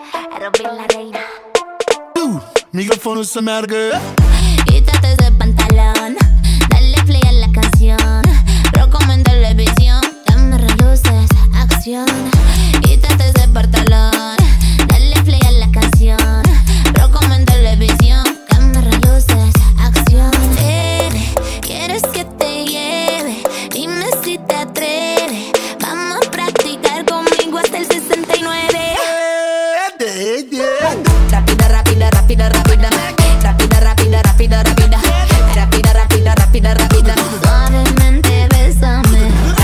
Robin la reina. Microfonul să meargă. Quítate ese pantalón, dale play a la canción. Rocco en televisión, dame reluces, acción. Quítate ese pantalón, dale play a la canción. Rocco en televisión, dame reluces, acción. Nene, ¿quieres que te lleve? Dime si te atreves. Vamos a practicar conmigo hasta el 69. Rápida, rápida, rápida, rápida. Rápida, rápida, rápida, rápida. Rápida, rápida, rápida, rápida. Suavemente bésame.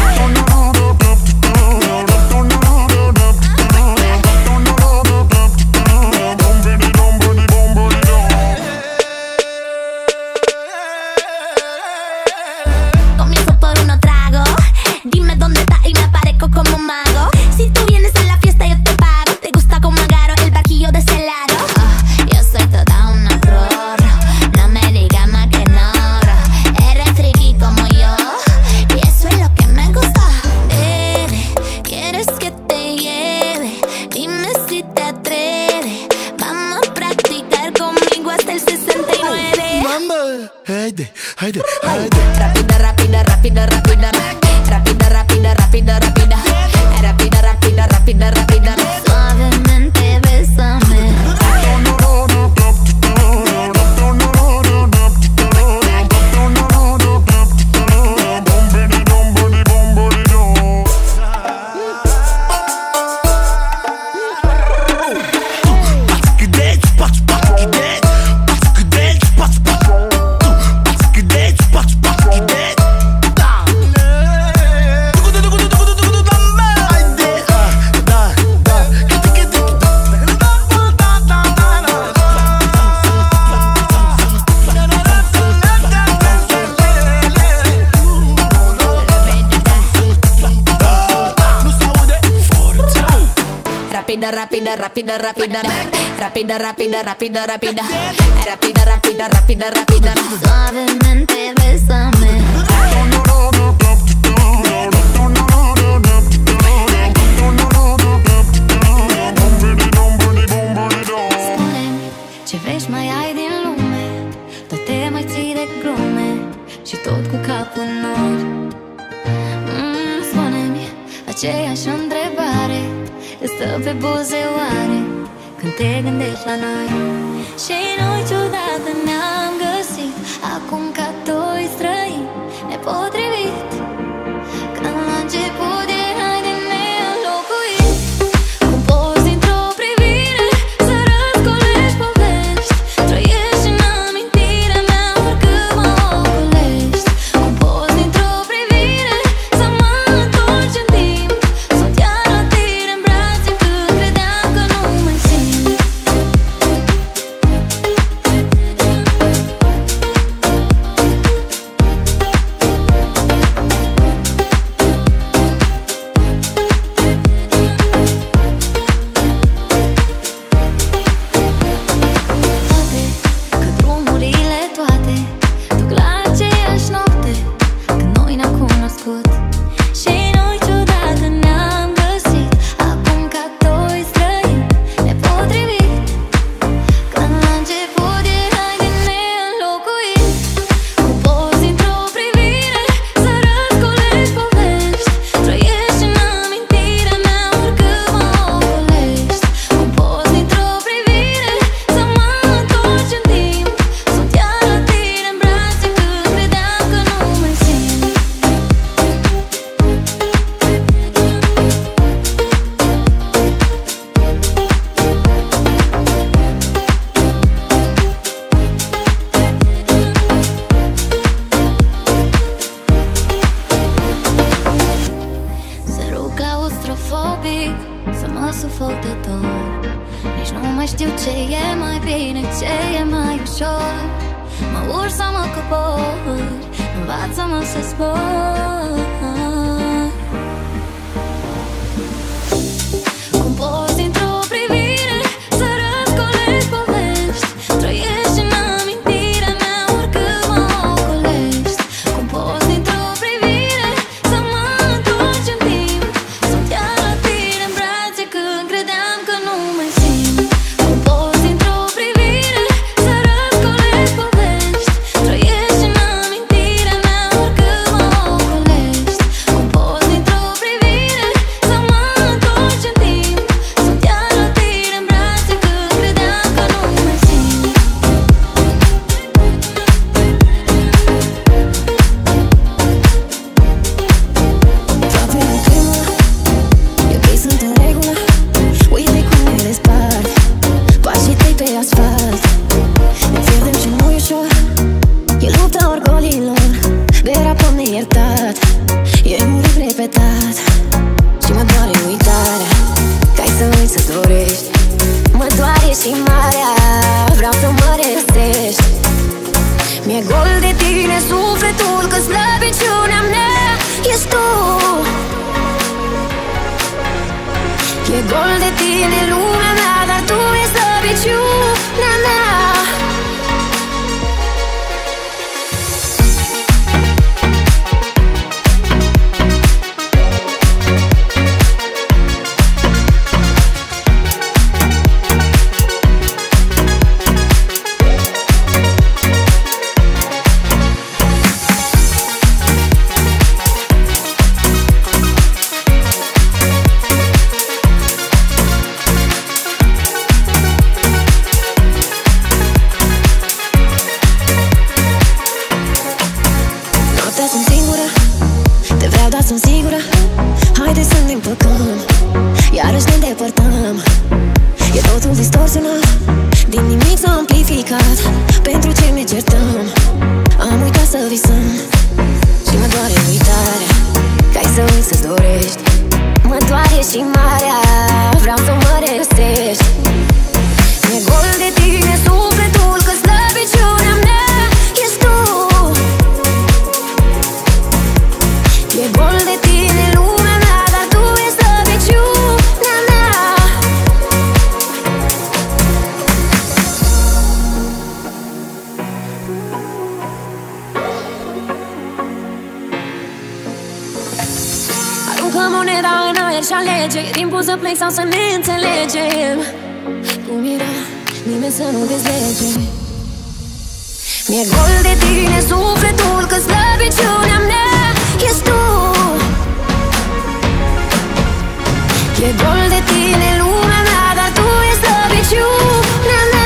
Comienzo por unos tragos. Dime dónde estás y me aparezco como un mago. Si tú vienes a la fiesta yo te pago. Te gusta como agarro el barquillo de ese lado. Yo soy toda una flor. No me digas más que no. Eres friki como yo y eso es lo que me gusta. Nene, ¿quieres que te lleve? Dime si te atreves. Vamos a practicar conmigo hasta el 69. Mamă, haide, haide, haide. Rápida, rápida, rápida, rápida. Rápida, rápida, rápida, rápida. Rápida, rápida, rápida, rápida. Suavemente bésame. Rápida, rápida, rápida, rápida, rápida, rápida, rápida, rápida, rápida, rápida, rápida. Suavemente bésame. Spune-mi ce vrei mai ai din lume. Tot te mai ții de glume și tot cu capul în nori. Spune-mi aceeași întrebare îți stă pe buze oare când te gândești la noi. Și noi ciudată ne-am găsit acum ca doi străini nepotrivit. Când la început erai de neînlocuit. Cum poți dintr-o privire să răscolești povești, trăiești în amintirea mea oricât mă ocolești. Cum poți dintr-o privire să mă întorci în timp. Sunt iar la tine în brațe când credeam că nu mai simt. Poate că drumurile toate duc la aceeași noapte când noi ne-am cunoscut. Și noi ciudată ne-am găsit acum ca doi străini nepotrivit. Când la început erai de neînlocuit. Cum poți dintr-o privire să răscolești povești, trăiești în amintirea mea oricât mă ocolești. Cum poți dintr-o privire să mă întorci în timp. Sunt iar la tine în brațe când credeam că nu mai simt. Să rug claustrofobic, să mă sufoc de dor. Nici nu mai știu ce e mai bine, ce e mai ușor. Mă urc sau mă cobor, învață-mă să zbor. Cum poți dintr-o privire să răscolești povești, trăiești în amintirea mea oricât mă ocolești. Cum poți dintr-o privire să mă întorci în timp. Sunt iar la tine în brațe când credeam că nu mai simt. E gol de tine lumea mea, dar tu e slăbiciunea mea. Haide să ne împăcăm, iarăși ne îndepărtăm. E totul distorsionat, din nimic s-a amplificat. Pentru ce ne certăm? Am uitat să visăm și mă doare uitarea, că ai să uiți să-ți dorești. Mă doare și marea, vreau să mă regăsești. E gol de tine sufletul, că slăbiciunea mea ești tu. E gol de tine lumea mea, dar tu e slăbiciunea mea. Aruncă moneda în aer și alege, e timpul să plec sau să ne înțelegem. Cum era, nimeni să nu dezlege. Mi-e gol de tine sufletul, că slăbiciunea mea ești tu. E gol de tine lumea mea, dar tu e slăbiciunea mea.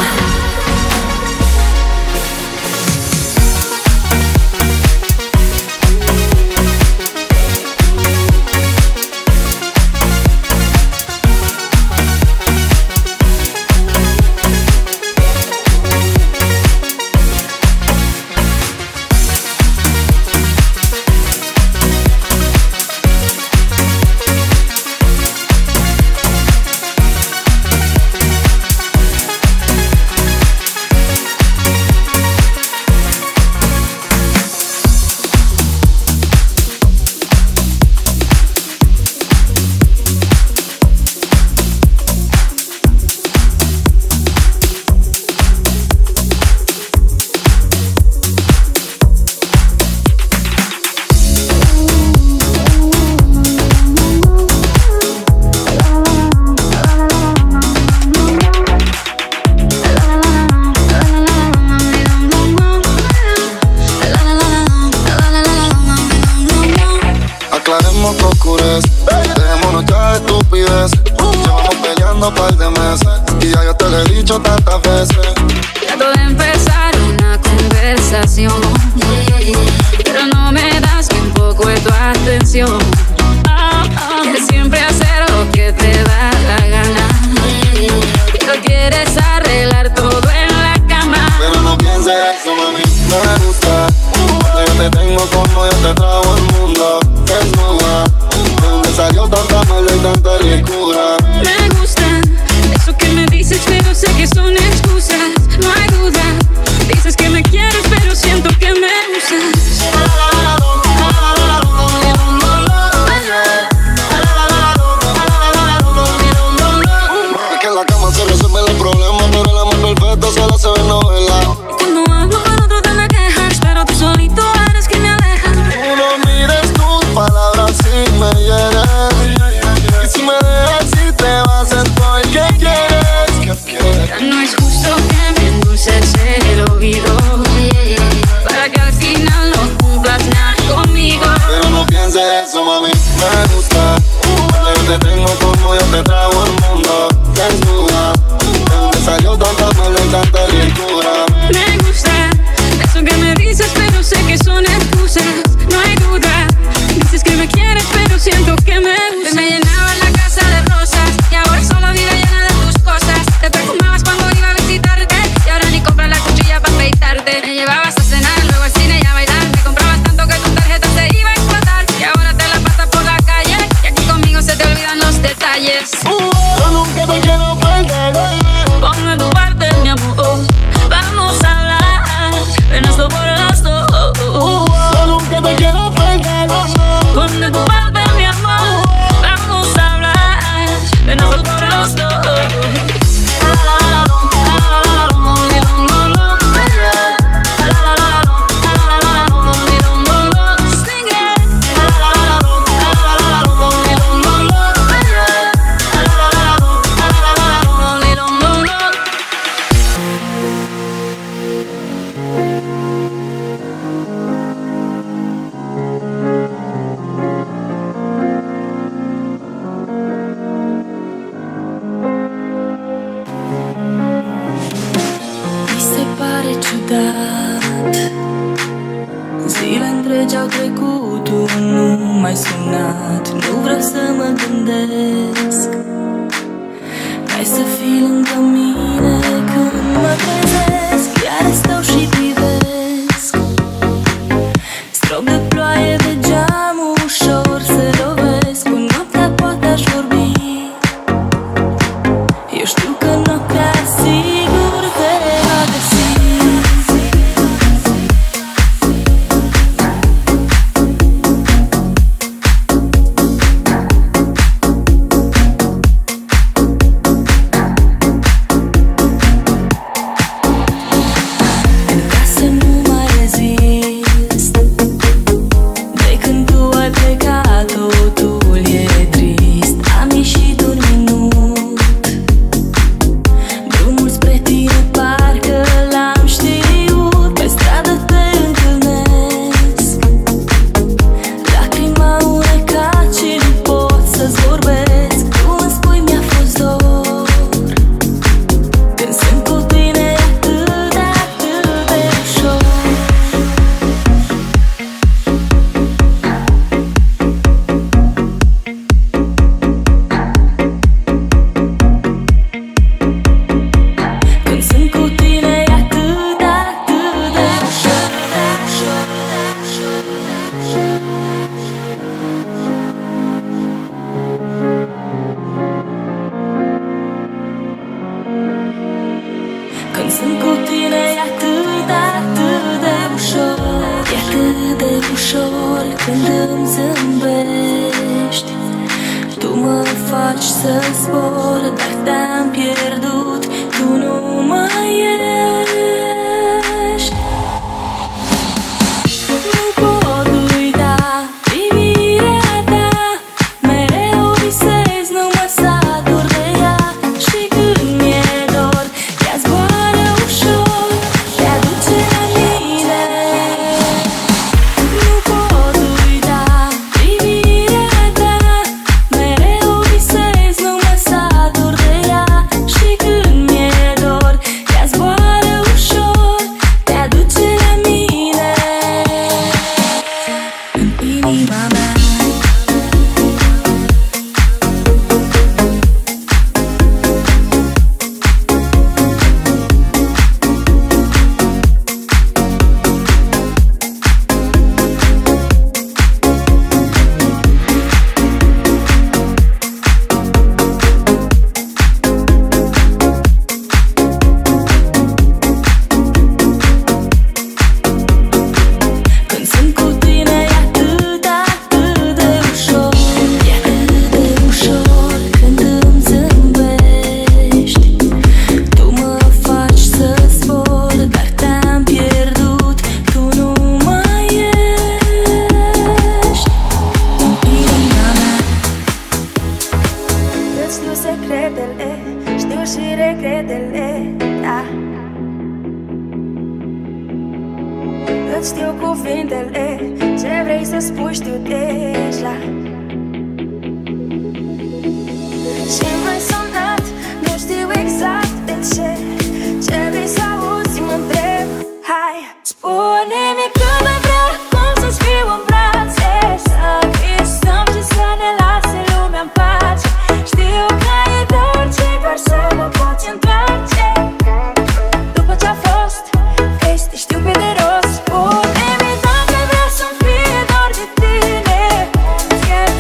Par de meses y ya yo te lo he dicho tantas veces. Trato de empezar una conversación, pero no me das ni un poco de tu atención. Quieres siempre hacer lo que te da la gana, pero quieres arreglar todo en la cama. Pero no pienses eso, mami, no me gusta. Cuando yo te tengo como yo te trago al mundo. Desnuda, de donde salió tanta maldad y tanta ricura. Me gusta eso que me dices, pero sé que son excusas. No hay duda, dices que me quieres, pero siento que me usas. Es que en la cama se resuelven los problemas, pero el amor perfecto solo se ve en novela. Cuando hablo con otro te me quejas, pero tú solito eres quien me aleja. Tú no mires tus palabras si me hieres. Y si me dejas, si te vas, estoy que quieres. Ya no es justo que me endulces el oído, para que al final no cumplas nada conmigo. Pero no pienses eso, mami, me gusta. Cuando yo te tengo como yo te trago al mundo. Desnuda, de donde salió tanta maldad y tanta ricura. Me gusta eso que me dices, pero sé que son excusas. No hay duda, dices que me quieres, pero siento que me usas. Me llenaba la casa de rosas y ahora solo vive llena de tus cosas. Te perfumabas cuando iba a visitarte y ahora ni compras la cuchilla para afeitarte. Me llevabas a cenar, luego al cine y a bailar. Me comprabas tanto que tu tarjeta se iba a explotar y ahora te la pasas por la calle y aquí conmigo se te olvidan los detalles. terminat, nu vreau să mă gândesc. Hai să fii lângă mine când mă trezesc. Iar stau și privesc strop de ploaie de geam, ușor se lovesc. Cu noaptea poate aș vorbi, eu știu că noaptea sigur te va găsi. Când sunt cu tine e atât, atât de ușor. E atât de ușor când îmi zâmbești. Tu mă faci să zbor, dar te-am pierdut, tu nu mai ești. Nu pot uita privirea ta, mereu visez, nu mă satur de ea. Și când mi-e dor, ea zboară ușor, te aduce la mine. Nu pot uita privirea ta, mereu visez, nu mă satur de ea. Și când mi-e dor, ea zboară ușor, te aduce la mine. În inima mea când sunt cu tine e atât, atât de ușor. E atât de ușor când îmi zâmbești. Tu mă faci să zbor, dar te-am pierdut, tu nu mai ești. În inima mea Îți știu secretele, știu și regretele, da. Îți știu cuvintele, ce vrei să spui știu deja. Și m-ai sunat, nu știu exact de ce. Ce vrei să auzi, mă întreb. Hai, spune-mi cât mai vrea, cum să-ți fiu în brațe. Să visăm și să ne lase lumea în pace. Știu că e dulce, doar să mă poți întoarce. După ce-a fost, vrei să te știu pe de rost. Spune-mi dacă vrea să-mi fie dor de tine. Îți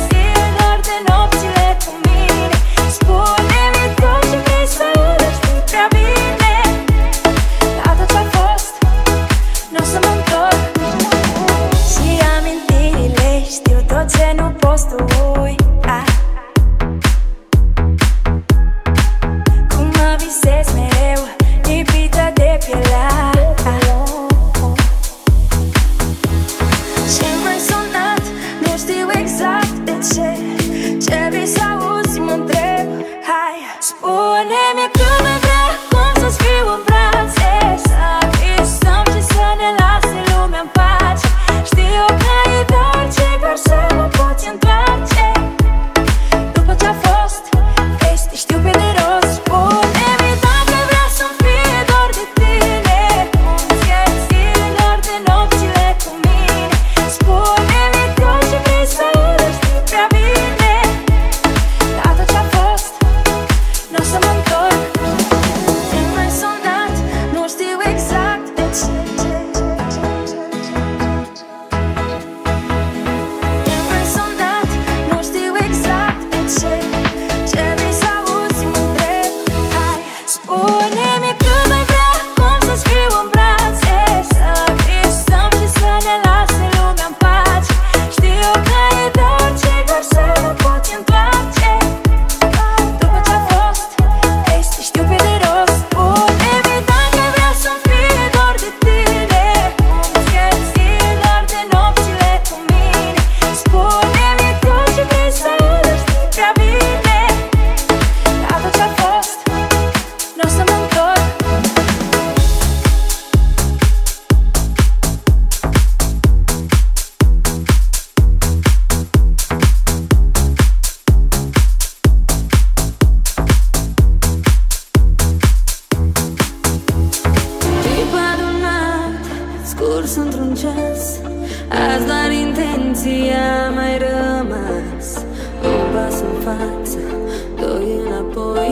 față, doi înapoi.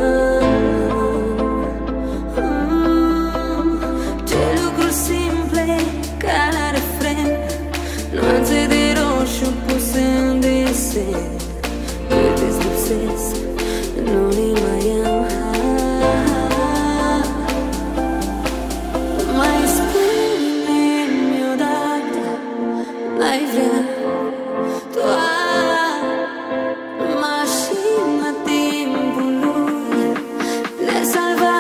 Ce lucruri simple ca la refren, nuanțe de roșu puse în desen. Îți lipsesc, nu le mai am. Mai spune-mi odată, n-ai vrea mașina timpului ne salva.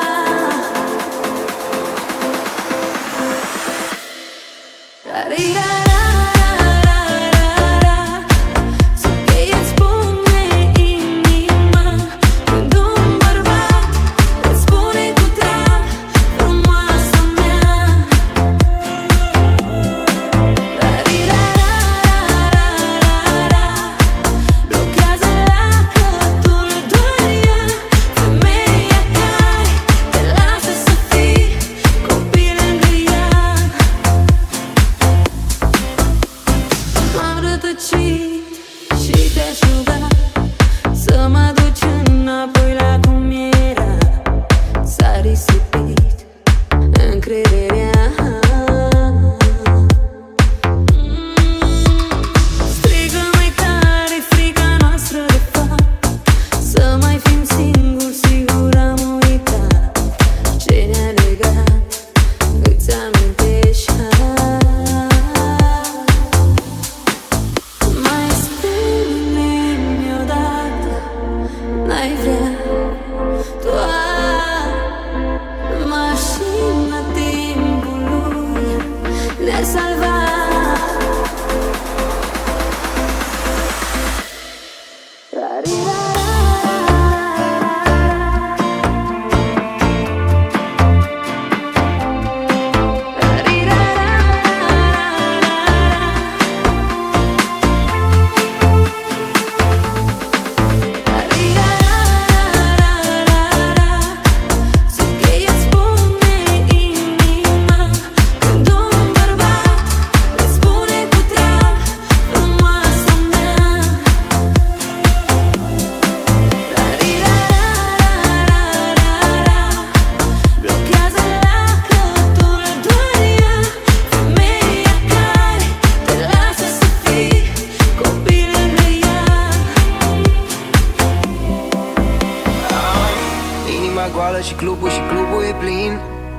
Și clubul e plin.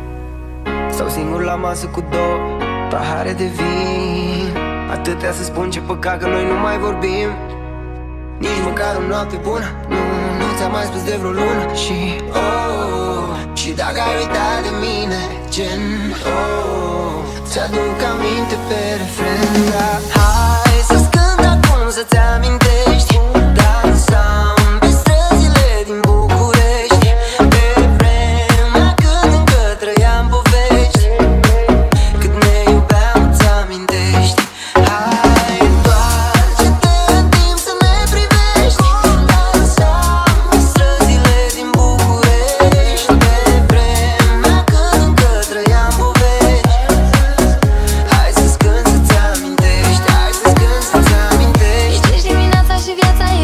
Stau singur la masă cu două pahare de vin. Atâtea să spun, ce păcat că noi nu mai vorbim. Nici măcar o noapte bună, nu ți-am mai spus de vreo lună. Și și dacă ai uitat de mine, gen ți-aduc aminte pe refren. Dar hai să-ți cânt acum, să-ți amintești. Dansam pe străzile din București, pe vremea când încă trăiam povești. Cât ne iubeam, îți amintești. Hai, întoarce-te în timp să ne privești. Dansam pe străzile din București, pe vremea când încă trăiam povești. Hai să-ți cânt să-ți amintești, hai să-ți cânt să-ți amintești. Ești dimineața și viața e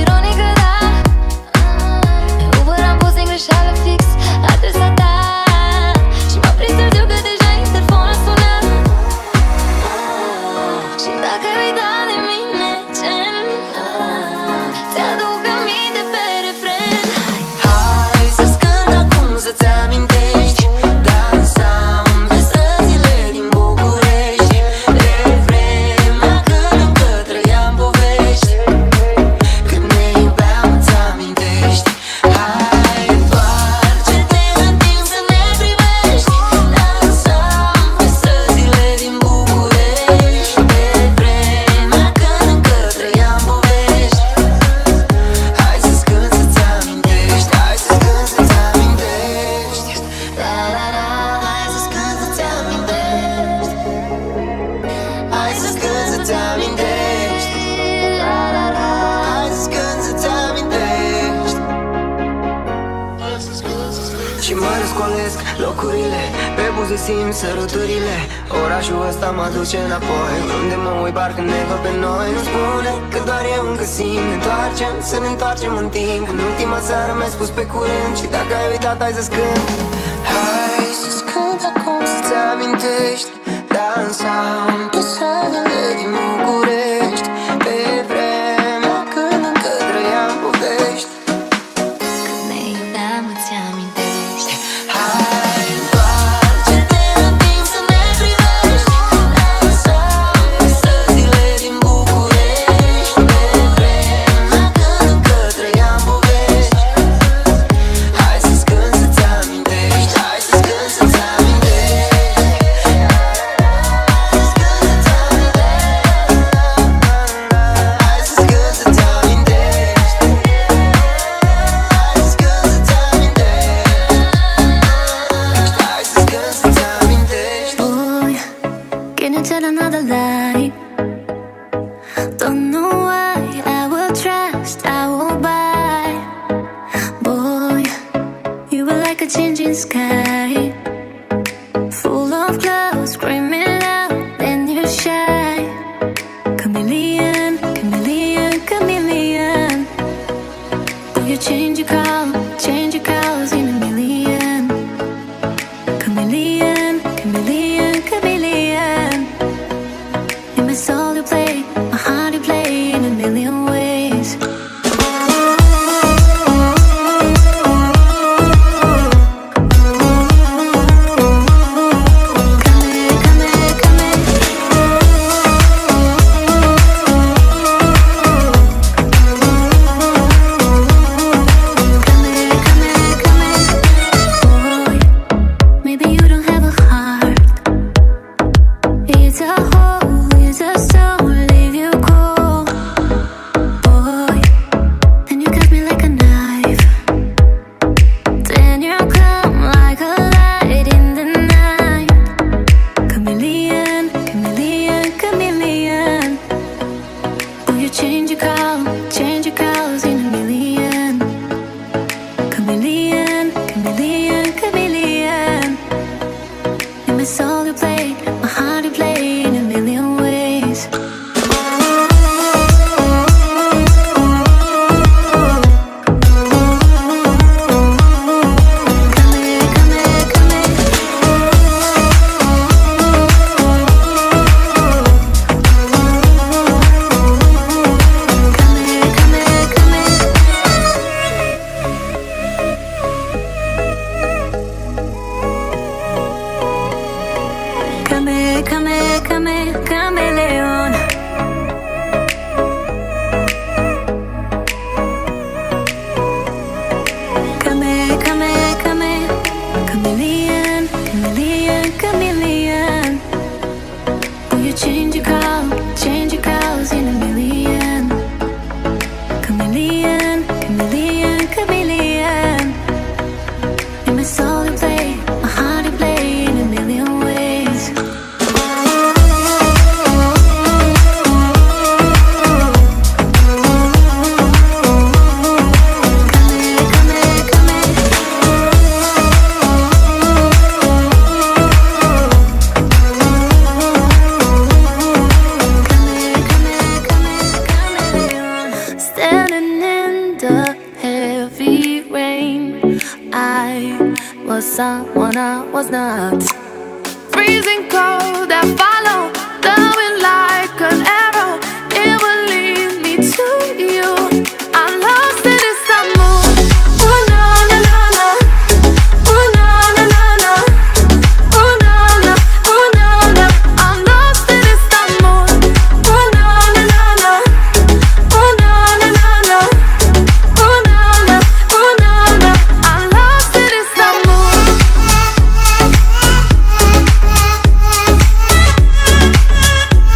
și mă răscolesc locurile, pe buze simt săruturile. Orașul ăsta mă duce înapoi, unde mă uit parcă ne văd pe noi. Nu spune că doar eu încă simt. Ne întoarcem, să ne întoarcem în timp. În ultima seară mi-ai spus pe curând, și dacă ai uitat hai să-ți cânt. Hai să-ți cânt acum să-ți amintești. Dansam pe străzile din București, pe vremea când încă trăiam povești. Când ne iubeam îți amintești. Hai, întoarce-te în timp să ne privești. Dansam pe străzile din București, pe vremea când încă trăiam povești. Hai să-ți cânt să-ți amintești. Hai să-ți cânt să-ți amintești. Another light. Don't know why I will trust, I will buy. Boy, you were like a changing sky, full of clouds, screaming loud, then you shine. Chameleon, chameleon, chameleon. Do you change your colors in a million? Chameleon, chameleon, chameleon. In my soul you play, my heart you play in a million ways. Chameleon. Chameleon, chameleon, chameleon. Do you change your colors in a million? Chameleon, chameleon, chameleon. In my soul you play, my heart you play in a million ways. Someone I was not. Freezing cold, I follow the wind like an arrow. It will lead me to you. I'm lost in this mood. Oh na na na na. Oh na na na na. Oh na na. Oh na na. I'm lost in this mood. Oh na na na na. Oh na na na na. Oh na na. Oh na na. I'm lost in this mood.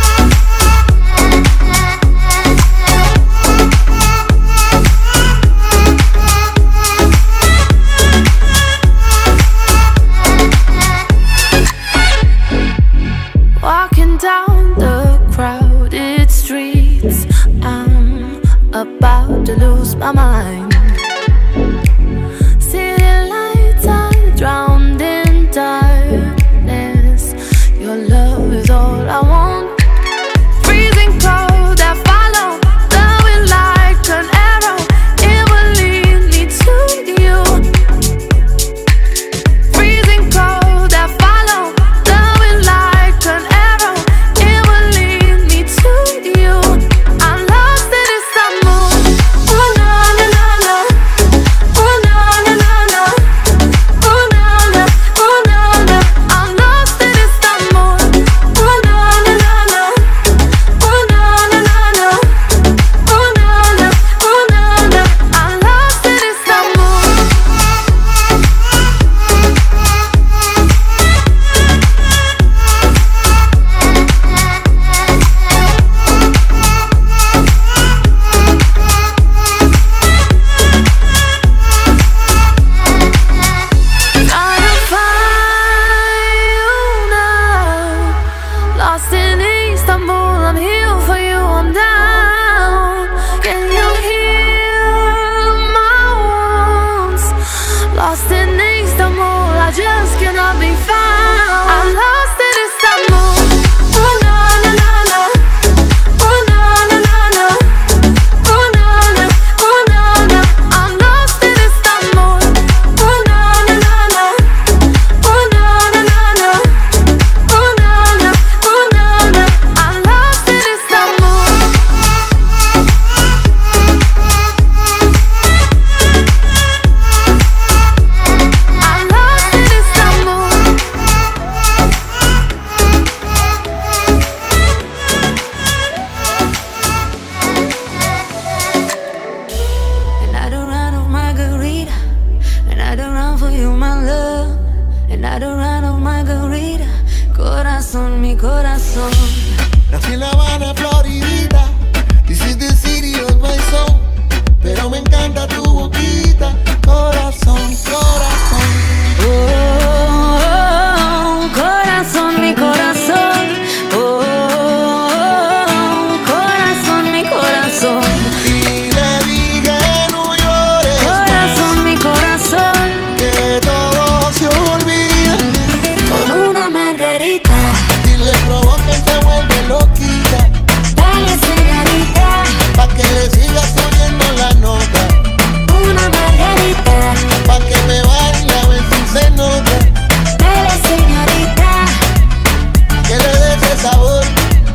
Got a run of margarita, corazón, mi corazón. Nací en La Habana, Floridita. This is the city of my soul. Pero me encanta tu boquita, corazón, corazón. Oh, oh, oh, corazón, mi corazón. Oh, oh, oh, corazón, mi corazón. Y le dije no llores, Corazón, mi corazón. que todo se olvida. Con una margarita, Si le provoca y se vuelve loquita, dale señorita. pa' que le siga subiendo la nota, Una margarita, pa' que me baile a ver si se nota, dale señorita. que le dé ese sabor.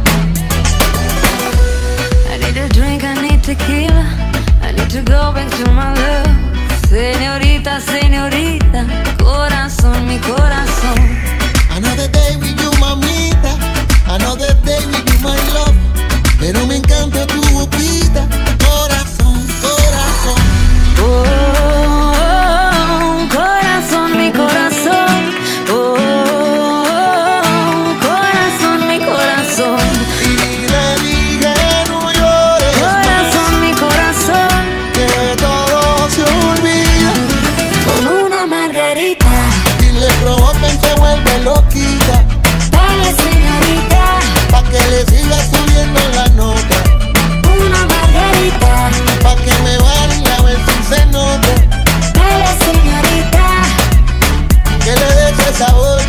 I need a drink, I need tequila. I need to go back to my love. Señorita, señorita, corazón, mi corazón. Another day with you, mamita. Another day with you, my love. Pero me encanta tu boquita, corazón, corazón. Oh, oh, oh, corazón, mi corazón. Oh, oh, oh, corazón, mi corazón. Y le dije no llores, Corazón, mi corazón. que todo se olvida. Con una margarita, Si le provoca y se vuelve loquita, dale señorita. pa' que le siga subiendo la nota, Una margarita, pa' que me baile a ver si se nota, dale señorita. que le dé ese sabor.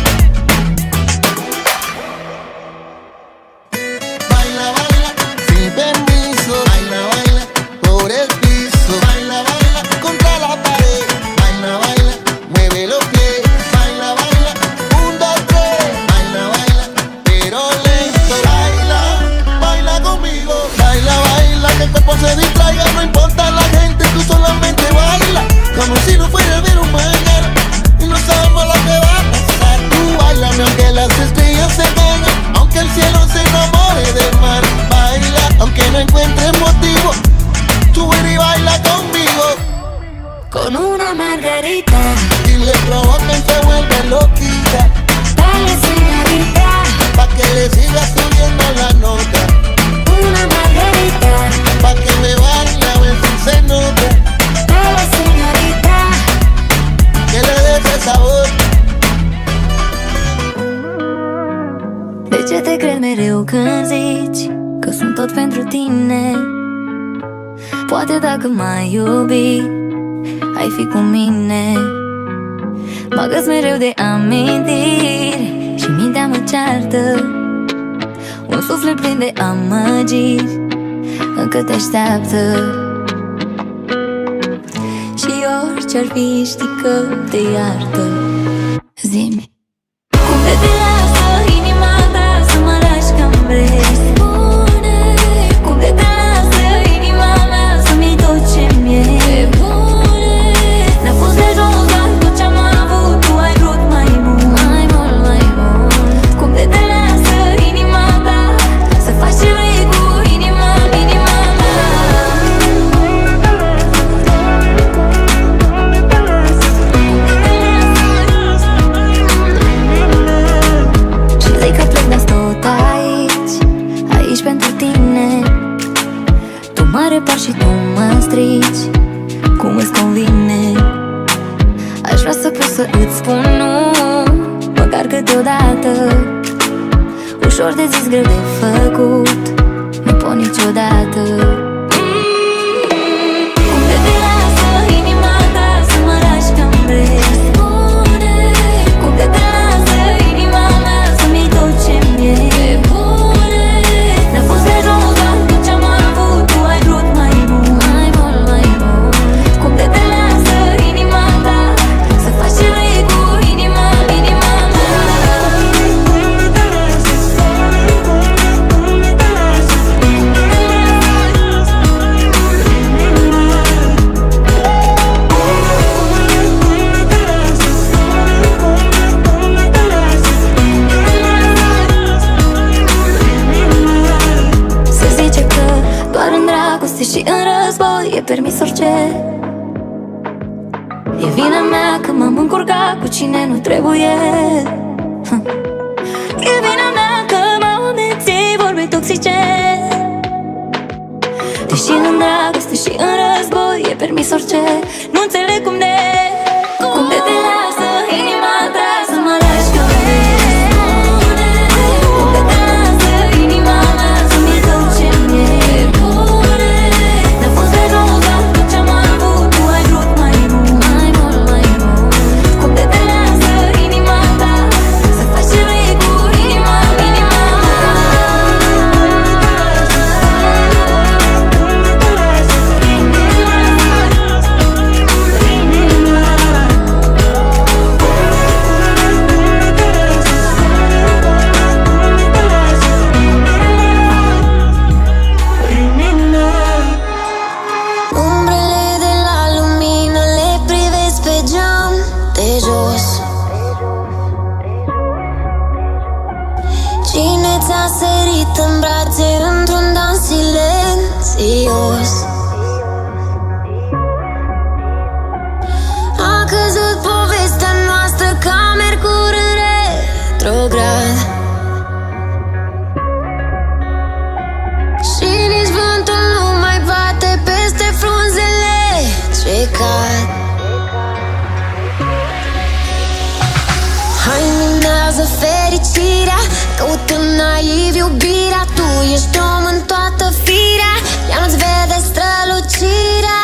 Baila, baila, sin permiso. Baila, baila, por el piso. Baila, baila, contra la pared. Baila, baila, mueve los pies. Baila, baila, 1, 2, 3. Baila, baila, pero lento. Baila, baila conmigo. Baila, baila, que el cuerpo se distraiga. No importa la gente, tú solamente baila. Como si no fuera a ver un mañana y no sabemos lo que va a pasar. Tú bailame aunque las estrellas se caigan, aunque el cielo se enamore del mar. Baila aunque no encuentres motivo, tú ven y baila conmigo. Con una margarita, Si le provoca y se vuelve loquita, dale señorita. pa' que le siga subiendo la nota, Una margarita, pa' que me baile a ver si se nota, dale señorita. que le dé ese sabor. De ce te cred mereu când zici că sunt tot pentru tine? Poate dacă m-ai iubit, ai fi cu mine. Mă găs mereu de amintiri și mintea mă ceartă. Un suflet plin de amăgiri încă te așteaptă. Și orice-ar fi, știi că te iartă. Zi-mi, cum de te lasă inima ta să mă lași că-mi vrei? Spune, cum de te lasă inima mea să-mi iei tot ce-mi e? Pe bune, n-a fost de jos doar tot ce-am avut, tu ai vrut mai mult, mai mult, mai mult. Cum de te lasă inima ta să faci ce vrei cu inima, inima mea? Și zic că plec, dar tot aici, aici pentru tine. Tu mă repari și tu mă strici, cum îți convine. Aș vrea să pot să îți spun nu, măcar câteodată. Ușor de zis, greu de făcut, nu pot niciodată. Cum de te lasă inima ta să mă lași că-mi vrei? Spune, cum de te lasă inima mea să-mi iei tot ce-mi e? Pe bune, n-a fost de jos doar tot ce-am avut, tu ai vrut mai mult, mai mult, mai mult. Cum de te lasă inima ta să faci ce vrei cu inima, inima mea? Cum de te lasă E vina mea că m-am încurcat cu cine nu trebuie. E vina mea că m-au amețit vorbe toxice. Deși în dragoste și în război e permis orice. Nu înțeleg cum de te lasă inima ta să mă lași că cum de te lasă inima mea să-mi e tot ce mi-e bune. N-a fost rezolvat tot ce-am avut, tu ai vrut mai mult, mai mult, mai mult. Cum de te lasă inima ta să faci ce vrei cu inima, inima în brațe într-un dans silențios. A căzut povestea noastră ca Mercur în retrograd. Și nici vântul nu mai bate peste frunzele ce cad. Hai, minează fericirea, căutând naiv iubirea. Tu ești om în toată firea, ea nu-ți vede strălucirea.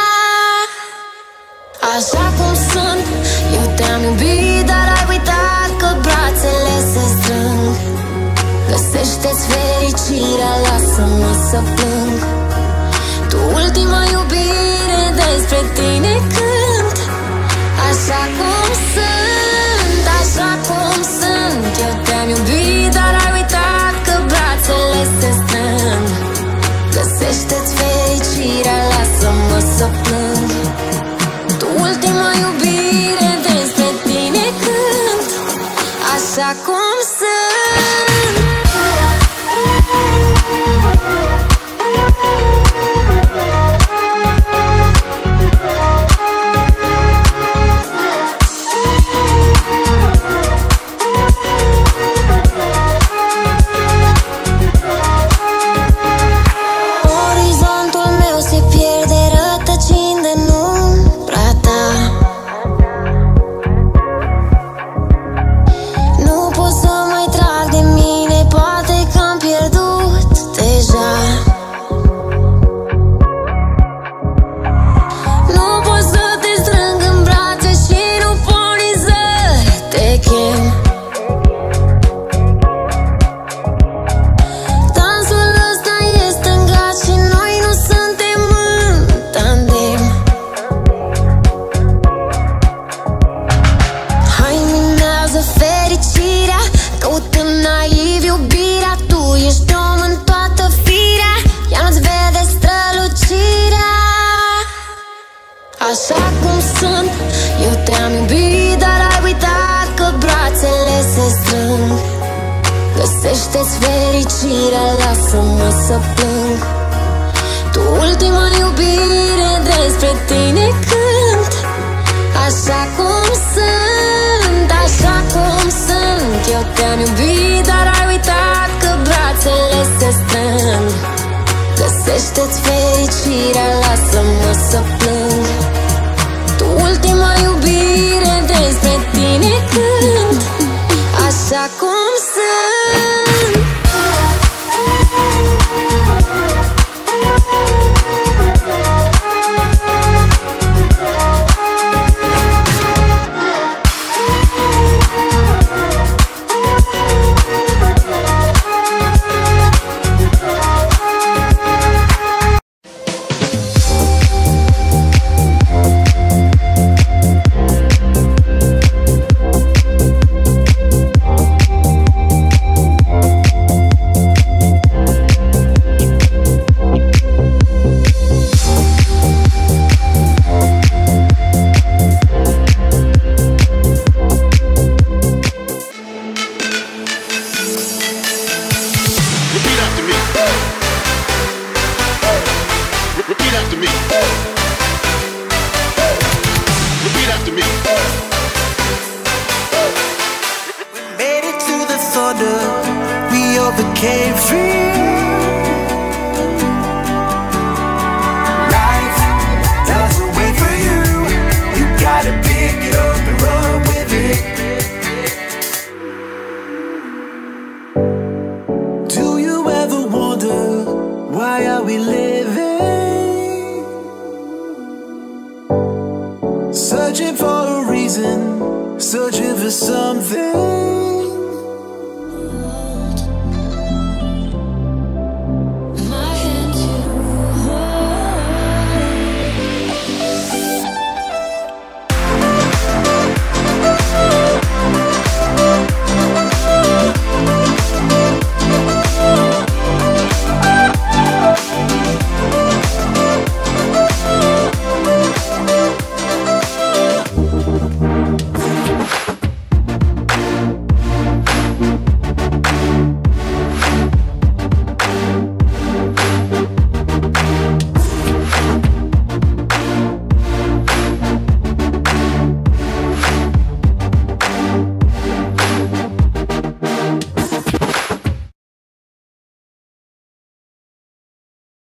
Așa cum sunt, eu te-am iubit, dar ai uitat că brațele se strâng. Găsește-ți fericirea, lasă-mă să plâng. Tu ultima iubire despre tine cânt. Așa cum sunt, așa cum sunt, eu te-am iubit, dar ai uitat că brațele se strâng. Găsește-ți fericirea, lasă-mă să plâng. Tu ultima iubire despre tine cânt. Așa cum sunt. Așa cum sunt, eu te-am iubit, dar ai uitat că brațele se strâng. Găsește-ți fericirea, lasă-mă să plâng. Tu ultima iubire despre tine cânt. Așa cum sunt, așa cum sunt, eu te-am iubit, dar ai uitat că brațele se strâng. Găsește-ți fericirea, lasă-mă să plâng. Tu ultima iubire despre tine cânt. Așa cum sunt. can't feel. Life doesn't wait for you. You gotta pick it up and run with it. Do you ever wonder why are we living? Searching for a reason, searching for something.